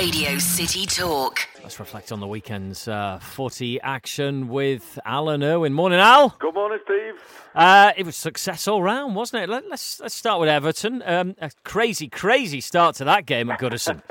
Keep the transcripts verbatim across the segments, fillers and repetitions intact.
Radio City Talk. Let's reflect on the weekend's uh, footy action with Alan Irwin. Morning, Al. Good morning, Steve. Uh, it was success all round, wasn't it? Let, let's let's start with Everton. Um, a crazy, crazy start to that game at Goodison.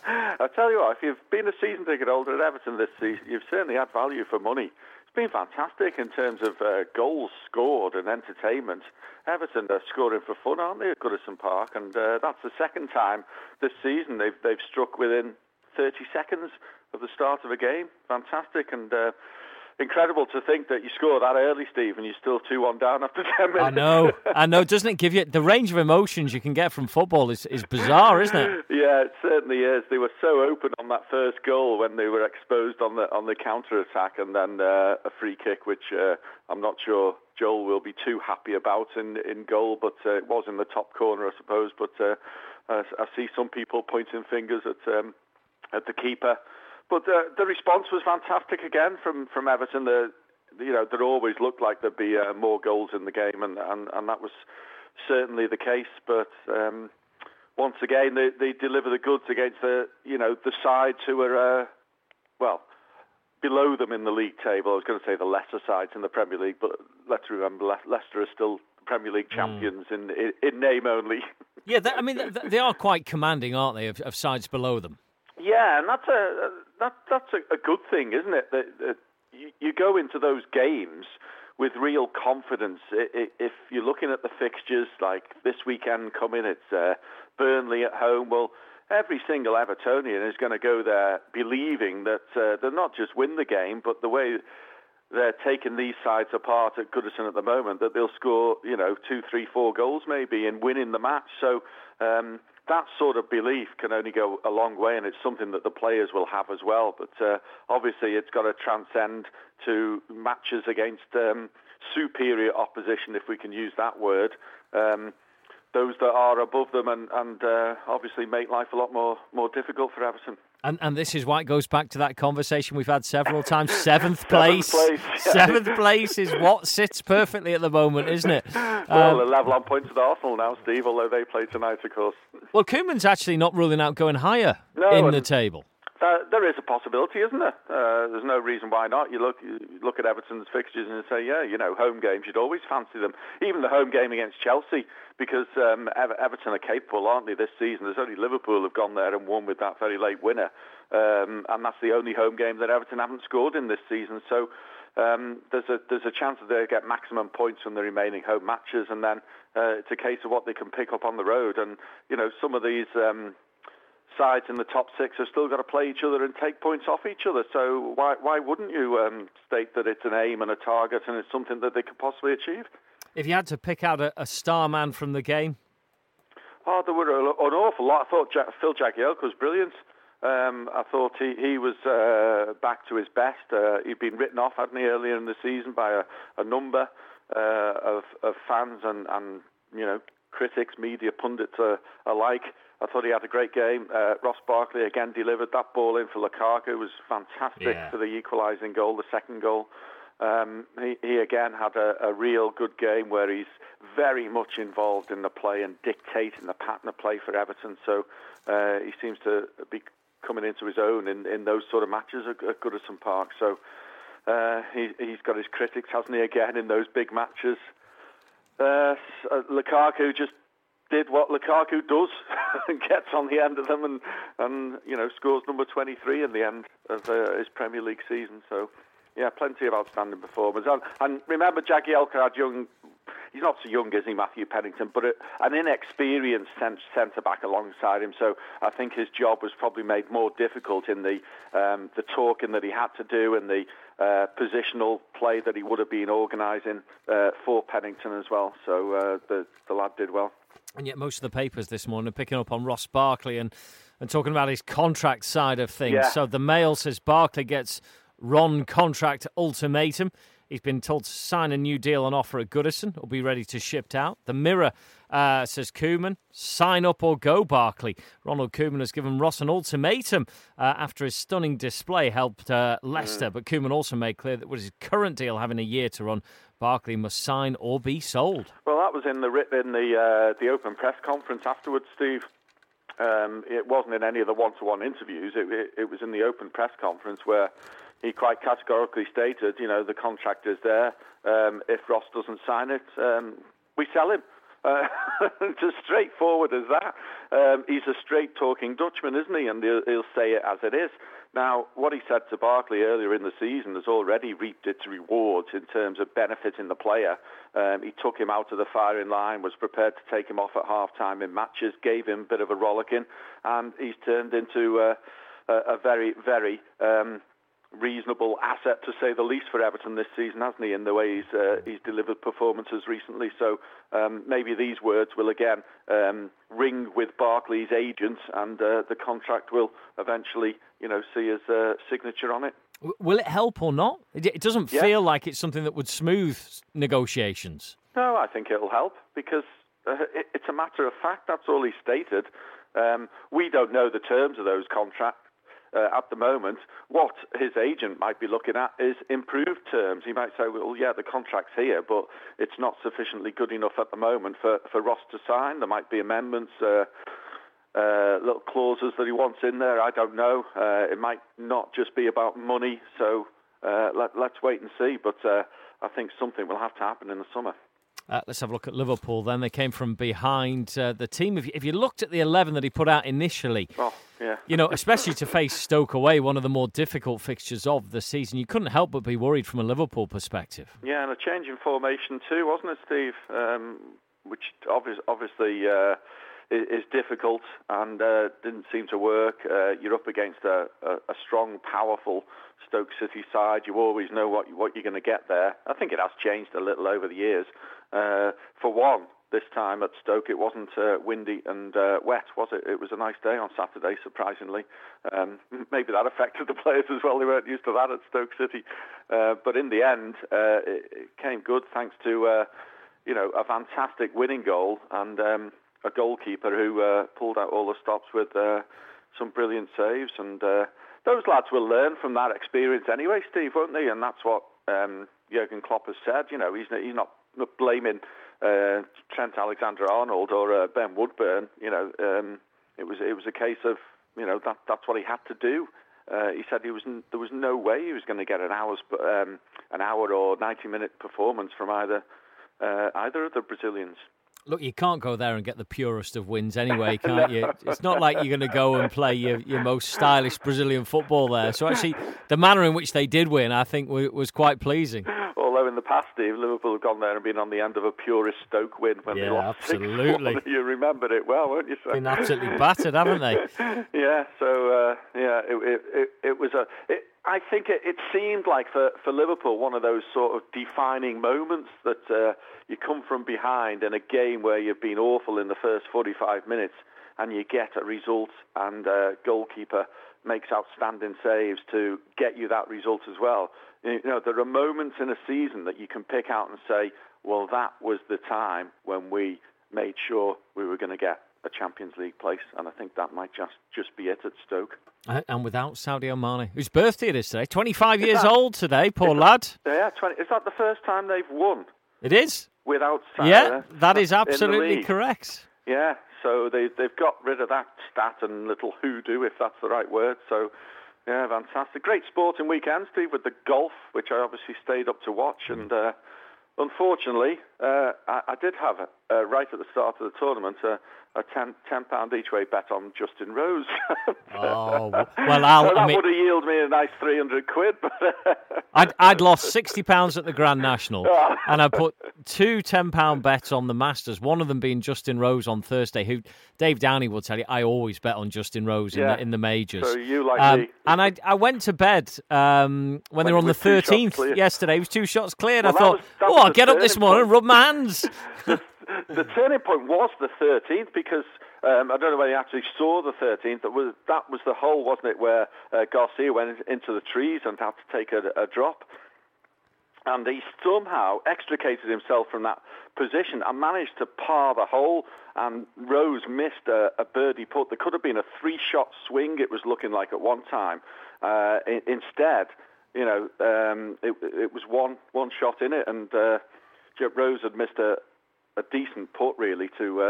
I tell you what, if you've been a season ticket holder at Everton this season, you've certainly had value for money. It's been fantastic in terms of uh, goals scored and entertainment. Everton are scoring for fun, aren't they, at Goodison Park? And uh, that's the second time this season they've they've struck within thirty seconds of the start of a game. Fantastic and uh, incredible to think that you score that early, Steve, and you're still two one down after ten minutes. I know, I know. Doesn't it give you the range of emotions you can get from football is, is bizarre, isn't it? Yeah, it certainly is. They were so open on that first goal when they were exposed on the on the counter attack, and then uh, a free kick, which uh, I'm not sure Joel will be too happy about in in goal, but uh, it was in the top corner, I suppose. But uh, I, I see some people pointing fingers at um, at the keeper. But uh, the response was fantastic again from, from Everton. The, you know, there always looked like there'd be uh, more goals in the game, and, and, and that was certainly the case. But um, once again, they, they deliver the goods against the, you know, the sides who are, uh, well, below them in the league table. I was going to say the lesser sides in the Premier League, but let's remember Le- Leicester are still Premier League champions mm. in, in in name only. Yeah, they, I mean, they, they are quite commanding, aren't they, of, of sides below them? Yeah, and that's a that that's a, a good thing, isn't it? That, that you, you go into those games with real confidence. If you're looking at the fixtures, like this weekend coming, it's uh, Burnley at home. Well, every single Evertonian is going to go there believing that uh, they'll not just win the game, but the way they're taking these sides apart at Goodison at the moment, that they'll score, you know, two, three, four goals maybe in winning the match. So. Um, That sort of belief can only go a long way, and it's something that the players will have as well. But uh, obviously it's got to transcend to matches against um, superior opposition, if we can use that word, um, those that are above them, and, and uh, obviously make life a lot more, more difficult for Everton. And and this is why it goes back to that conversation we've had several times. Seventh place. Seventh place, yeah. Seventh place is what sits perfectly at the moment, isn't it? Well, um, they're level on points with Arsenal now, Steve, although they play tonight, of course. Well, Koeman's actually not ruling out going higher no, in the table. There, there is a possibility, isn't there? Uh, there's no reason why not. You look you look at Everton's fixtures and you say, yeah, you know, home games, you'd always fancy them. Even the home game against Chelsea, because um, Ever- Everton are capable, aren't they, this season? There's only Liverpool have gone there and won with that very late winner. Um, and that's the only home game that Everton haven't scored in this season. So um, there's a there's a chance that they get maximum points from the remaining home matches, and then uh, it's a case of what they can pick up on the road. And, you know, some of these... Um, sides in the top six have still got to play each other and take points off each other. So why why wouldn't you um, state that it's an aim and a target and it's something that they could possibly achieve? If you had to pick out a, a star man from the game? Oh, there were a, an awful lot. I thought Jack, Phil Jagielka was brilliant. Um, I thought he, he was uh, back to his best. Uh, he'd been written off, hadn't he, earlier in the season by a, a number uh, of, of fans and, and, you know, critics, media, pundits uh, alike. I thought he had a great game. Uh, Ross Barkley again delivered that ball in for Lukaku. It was fantastic yeah. for the equalising goal, the second goal. Um, he, he again had a, a real good game where he's very much involved in the play and dictating the pattern of play for Everton. So uh, he seems to be coming into his own in, in those sort of matches at, at Goodison Park. So uh, he, he's got his critics, hasn't he, again, in those big matches. Uh, Lukaku just did what Lukaku does and gets on the end of them and, and you know, scores number twenty-three in the end of uh, his Premier League season. So, yeah, plenty of outstanding performers. And, and remember, Jagielka had young... He's not so young, is he, Matthew Pennington, but a, an inexperienced centre-back alongside him. So I think his job was probably made more difficult in the um, the talking that he had to do and the uh, positional play that he would have been organising uh, for Pennington as well. So uh, the, the lad did well. And yet most of the papers this morning are picking up on Ross Barkley and, and talking about his contract side of things. Yeah. So the Mail says Barkley gets Ron contract ultimatum. He's been told to sign a new deal on offer at Goodison. Will be ready to ship out. The Mirror uh, says Koeman, sign up or go, Barkley. Ronald Koeman has given Ross an ultimatum uh, after his stunning display helped uh, Leicester. Mm. But Koeman also made clear that with his current deal having a year to run, Barkley must sign or be sold. Well, that was in the in the uh, the open press conference afterwards, Steve. um, it wasn't in any of the one-to-one interviews. It, it, it was in the open press conference where he quite categorically stated, you know, the contract is there. Um, if Ross doesn't sign it, um, we sell him. Uh, it's as straightforward as that. Um, he's a straight-talking Dutchman, isn't he? And he'll, he'll say it as it is. Now, what he said to Barkley earlier in the season has already reaped its rewards in terms of benefiting the player. Um, he took him out of the firing line, was prepared to take him off at half-time in matches, gave him a bit of a rollicking, and he's turned into uh, a, a very, very... Um, reasonable asset, to say the least, for Everton this season, hasn't he, in the way he's, uh, he's delivered performances recently. So um, maybe these words will again um, ring with Barkley's agent, and uh, the contract will eventually, you know, see his uh, signature on it. Will it help or not? It doesn't yeah. feel like it's something that would smooth negotiations. No, I think it'll help, because uh, it, it's a matter of fact. That's all he stated. Um, we don't know the terms of those contracts. Uh, at the moment, what his agent might be looking at is improved terms. He might say, well, yeah, the contract's here, but it's not sufficiently good enough at the moment for, for Ross to sign. There might be amendments, uh, uh, little clauses that he wants in there. I don't know. Uh, it might not just be about money, so uh, let, let's wait and see. But uh, I think something will have to happen in the summer. Uh, let's have a look at Liverpool then. They came from behind uh, the team. If you, if you looked at the eleven that he put out initially, oh, yeah. you know, especially to face Stoke away, one of the more difficult fixtures of the season, you couldn't help but be worried from a Liverpool perspective. Yeah, and a change in formation too, wasn't it, Steve? Um, which obvious, obviously uh, is, is difficult and uh, didn't seem to work. Uh, you're up against a, a, a strong, powerful Stoke City side. You always know what, what you're going to get there. I think it has changed a little over the years. Uh, for one, this time at Stoke, it wasn't uh, windy and uh, wet, was it? It was a nice day on Saturday, surprisingly. Um, maybe that affected the players as well. They weren't used to that at Stoke City. Uh, but in the end, uh, it, it came good thanks to, uh, you know, a fantastic winning goal and um, a goalkeeper who uh, pulled out all the stops with uh, some brilliant saves. And uh, those lads will learn from that experience anyway, Steve, won't they? And that's what um, Jurgen Klopp has said. You know, he's, he's not blaming uh, Trent Alexander-Arnold or uh, Ben Woodburn. You know, um, it was it was a case of, you know, that that's what he had to do. Uh, he said he was n- there was no way he was going to get an hour's um, an hour or ninety minute performance from either uh, either of the Brazilians. Look, you can't go there and get the purest of wins anyway, can't you? It's not like you're going to go and play your, your most stylish Brazilian football there. So actually, the manner in which they did win, I think, was quite pleasing. Although in the past, Steve, Liverpool have gone there and been on the end of a purist Stoke win when yeah, they lost absolutely. six one. You remembered it well, won't you, sir? Been absolutely battered, haven't they? yeah, so, uh, yeah, it, it, it, it was a... It, I think it, it seemed like for, for Liverpool one of those sort of defining moments that uh, you come from behind in a game where you've been awful in the first forty-five minutes and you get a result and uh, goalkeeper makes outstanding saves to get you that result as well. You know, there are moments in a season that you can pick out and say, well, that was the time when we made sure we were going to get a Champions League place, and I think that might just, just be it at Stoke. And without Sadio Mane, whose birthday it is today, twenty-five is years that, old today, poor lad. That, yeah, twenty. Is that the first time they've won? It is. Without Sadio. Yeah, that is absolutely correct. Yeah, so they, they've got rid of that stat and little hoodoo, if that's the right word, so... Yeah, fantastic. Great sporting weekend, Steve, with the golf, which I obviously stayed up to watch. And uh, unfortunately, uh, I, I did have, uh, right at the start of the tournament, uh, a ten, ten pound each way bet on Justin Rose. oh, well, I'll, so that I mean, would have yielded me a nice three hundred quid. But I'd, I'd lost sixty pounds at the Grand National, and I put two ten pound bets on the Masters, one of them being Justin Rose on Thursday, who Dave Downey will tell you, I always bet on Justin Rose yeah. in, the, in the majors. So you like um, me. And I, I went to bed um, when, when they were on the thirteenth yesterday. It was two shots cleared. Well, I thought, was, that oh, I'll get up this morning and rub my hands. the, the turning point was the thirteenth because um, I don't know whether you actually saw the thirteenth. That was that was the hole, wasn't it, where uh, Garcia went into the trees and had to take a, a drop. And he somehow extricated himself from that position and managed to par the hole. And Rose missed a, a birdie putt. There could have been a three-shot swing, it was looking like at one time. Uh, in, instead, you know, um, it, it was one one shot in it, and uh, Rose had missed a, a decent putt, really, to uh,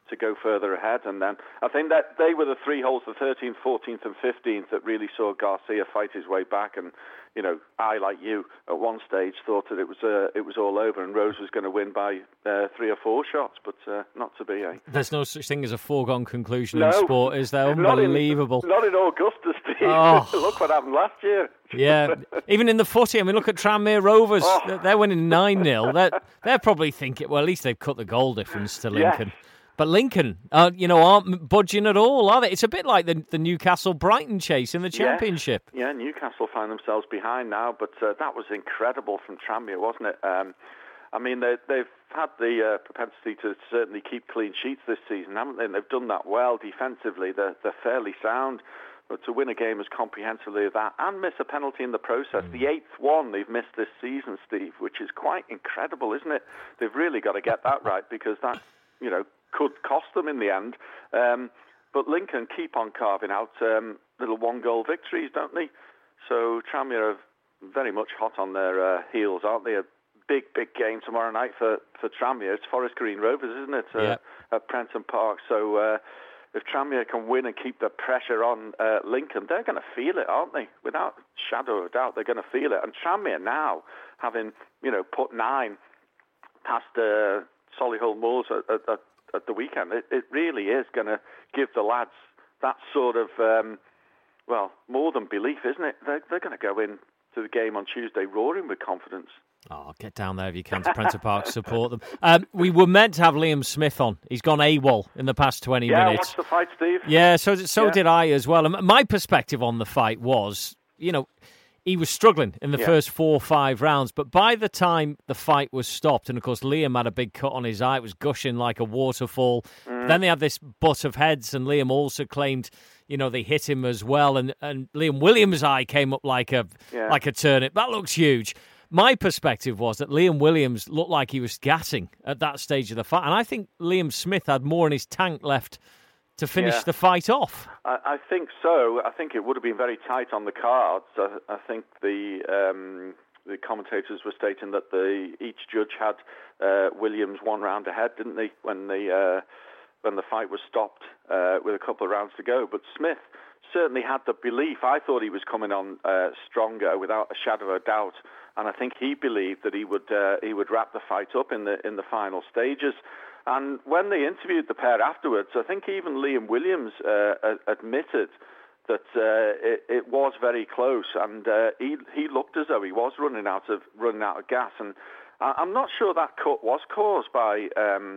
to go further ahead. And then I think that they were the three holes, the thirteenth, fourteenth and fifteenth, that really saw Garcia fight his way back. And, you know, I, like you, at one stage thought that it was uh, it was all over and Rose was going to win by uh, three or four shots, but uh, not to be, eh? There's no such thing as a foregone conclusion no, in sport, is there? Unbelievable. Not in, not in Augusta, Steve. Oh. Look what happened last year. Yeah, even in the footy, I mean, look at Tranmere Rovers. Oh. They're winning nine nil. They're, they're probably thinking, well, at least they've cut the goal difference to Lincoln. Yes. But Lincoln, uh, you know, aren't budging at all, are they? It's a bit like the, the Newcastle-Brighton chase in the Championship. Yeah, yeah, Newcastle find themselves behind now, but uh, that was incredible from Tranmere, wasn't it? Um, I mean, they, they've had the uh, propensity to certainly keep clean sheets this season, haven't they? And they've done that well defensively. They're, they're fairly sound. But to win a game as comprehensively as that and miss a penalty in the process, mm. the eighth one they've missed this season, Steve, which is quite incredible, isn't it? They've really got to get that right because that, you know, could cost them in the end. Um, but Lincoln keep on carving out um, little one-goal victories, don't they? So Tranmere are very much hot on their uh, heels, aren't they? A big, big game tomorrow night for, for Tranmere. It's Forest Green Rovers, isn't it, uh, yeah. at Prenton Park. So uh, if Tranmere can win and keep the pressure on uh, Lincoln, they're going to feel it, aren't they? Without a shadow of a doubt, they're going to feel it. And Tranmere now, having, you know, put nine past uh, Solihull Moors at, at, at at the weekend, it, it really is going to give the lads that sort of, um, well, more than belief, isn't it? They're, they're going to go in to the game on Tuesday roaring with confidence. Oh, get down there if you can to Prenton Park, support them. Um, we were meant to have Liam Smith on. He's gone AWOL in the past twenty yeah, minutes. Yeah, watch the fight, Steve. Yeah, so, so yeah. did I as well. And my perspective on the fight was, you know, he was struggling in the yeah. first four or five rounds, but by the time the fight was stopped, and of course Liam had a big cut on his eye, it was gushing like a waterfall. Mm. Then they had this butt of heads, and Liam also claimed, you know, they hit him as well, and, and Liam Williams' eye came up like a yeah. like a turnip. That looks huge. My perspective was that Liam Williams looked like he was gassing at that stage of the fight, and I think Liam Smith had more in his tank left to finish yeah. the fight off. I, I think so. I think it would have been very tight on the cards. I, I think the um, the commentators were stating that the each judge had uh, Williams one round ahead, didn't they, when the uh, when the fight was stopped uh, with a couple of rounds to go. But Smith certainly had the belief. I thought he was coming on uh, stronger, without a shadow of a doubt, and I think he believed that he would uh, he would wrap the fight up in the in the final stages. And when they interviewed the pair afterwards, I think even Liam Williams uh, admitted that uh, it, it was very close, and uh, he he looked as though he was running out of running out of gas. And I'm not sure that cut was caused by um,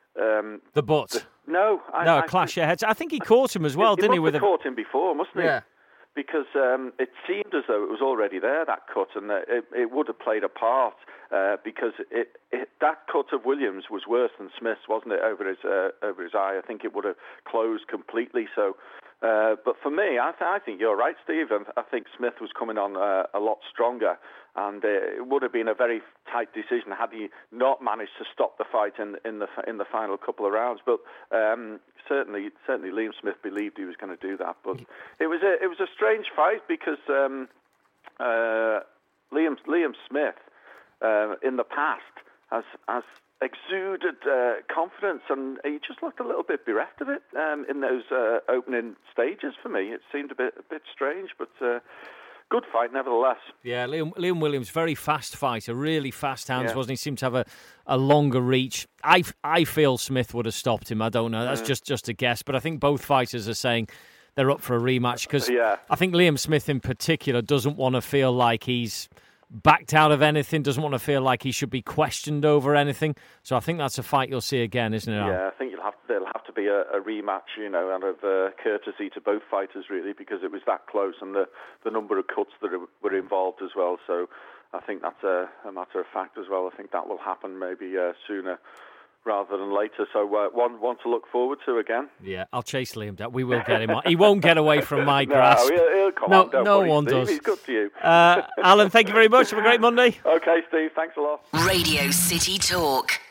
um, the butt. The, no, I, no, a I, clash of heads. I think he caught him as well, he, didn't he? He With must have caught him before, mustn't he? Yeah. Because um, it seemed as though it was already there, that cut, and that it, it would have played a part uh, because it, it, that cut of Williams was worse than Smith's, wasn't it, over his uh, over his eye? I think it would have closed completely. So, uh, but for me, I, th- I think you're right, Steve. I think Smith was coming on uh, a lot stronger, and uh, it would have been a very tight decision had he not managed to stop the fight in in the in the final couple of rounds. But um, certainly, certainly, Liam Smith believed he was going to do that. But it was a it was a strange fight because um, uh, Liam Liam Smith uh, in the past has has exuded uh, confidence, and he just looked a little bit bereft of it um, in those uh, opening stages. For me, it seemed a bit a bit strange, but. Uh, Good fight, nevertheless. Yeah, Liam, Liam Williams, very fast fighter, really fast hands, yeah. wasn't he? Seemed to have a, a longer reach. I, I feel Smith would have stopped him. I don't know. That's mm. just, just a guess. But I think both fighters are saying they're up for a rematch because yeah. I think Liam Smith in particular doesn't want to feel like he's backed out of anything, doesn't want to feel like he should be questioned over anything. So I think that's a fight you'll see again, isn't it, Al? Yeah, I think you'll have to, there'll have to be a, a rematch, you know, out of uh, courtesy to both fighters, really, because it was that close and the, the number of cuts that were involved as well. So I think that's a, a matter of fact as well. I think that will happen maybe uh, sooner rather than later. So uh, one one to look forward to again. Yeah, I'll chase Liam down. We will get him on. He won't get away from my no, grasp. He'll, he'll come no, on, don't no worry, one Steve. does. He's good to you. Uh, Alan, thank you very much. Have a great Monday. Okay, Steve. Thanks a lot. Radio City Talk.